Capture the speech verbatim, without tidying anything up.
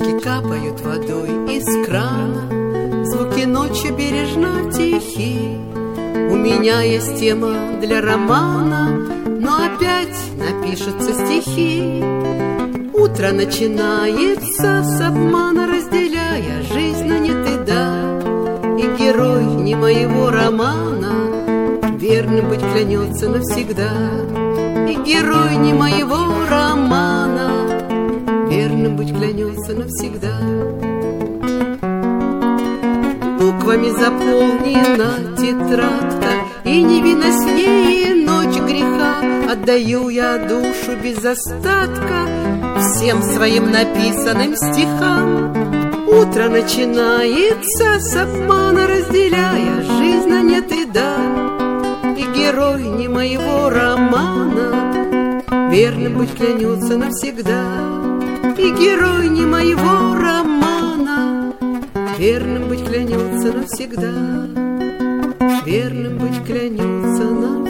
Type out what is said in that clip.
Ручейки капают водой из крана, звуки ночи бережно тихи. У меня есть тема для романа, но опять напишутся стихи. Утро начинается с обмана, разделяя жизнь на нет и да. И герой не моего романа верным быть клянется навсегда. И герой не моего романа верным быть клянется навсегда. Буквами заполнена тетрадка, и невиннostнее ночь греха. Отдаю я душу без остатка всем своим написанным стихам. Утро начинается с обмана, разделяя жизнь на нет и да. И герой не моего романа верным быть клянется навсегда. И герой не моего романа верным быть клянется навсегда. Верным быть клянется навсегда.